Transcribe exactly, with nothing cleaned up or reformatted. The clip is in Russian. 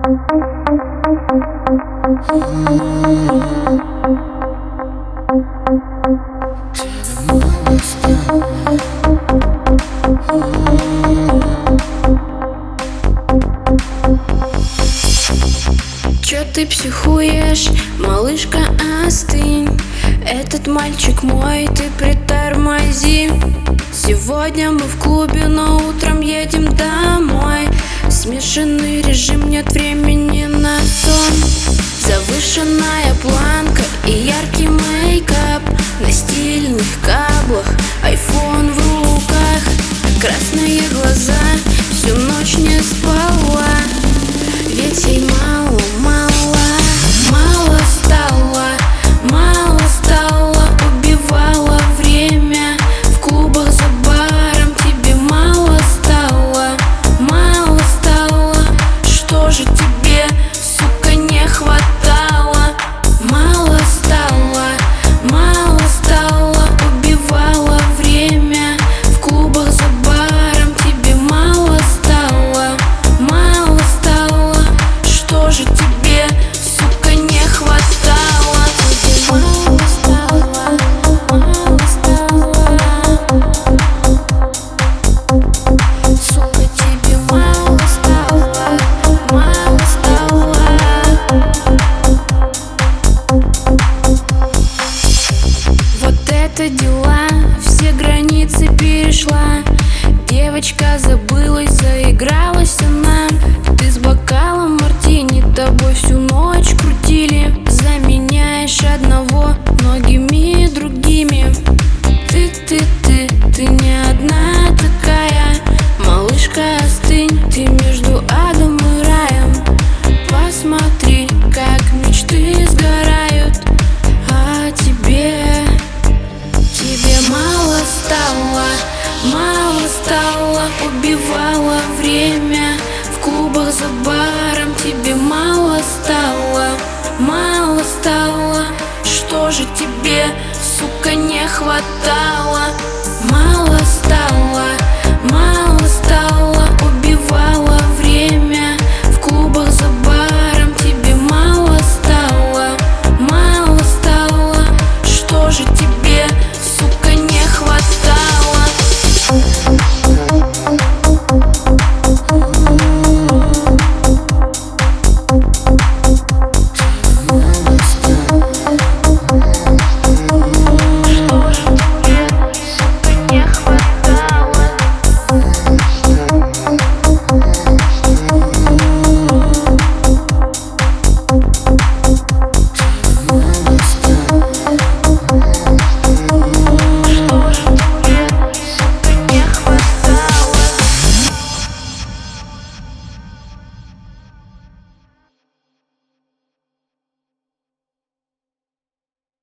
Чё ты психуешь, малышка, остынь. Этот мальчик мой, ты притормози. Сегодня мы в клубе, но утром едем домой. Смешанный режим, нет времени на сон. Завышенная планка и яркий мейкап. На стильных каблах, айфон в руках. Красные глаза, всю ночь не спала. Ведь ей мало, мало, мало стало, мало стало. Убивала время в клубах за баром. Тебе мало стало, мало стало. Что же тебе, сука, не хватало? Мало стало, мало стало. Убивала время в клубах за баром. Тебе мало стало, мало стало. Что же тебе, сука, не хватало? Тебе мало стало, мало стало. Сука, тебе мало стало, мало стало. Вот это дела, все границы перешла. Девочка забылась, заигралась она. Ты с бокалом мартини, тобой всю ночь крутили. Заменяешь одного многими другими. Ты, ты, ты, ты не одна такая. Малышка, остынь, ты между адом и раем. Посмотри, как мечты сгорают. А тебе, тебе мало стало, мало стало. Убивала время в клубах за баром. Тебе мало стало, мало стало. Что же тебе, сука, не хватало? Мало стало,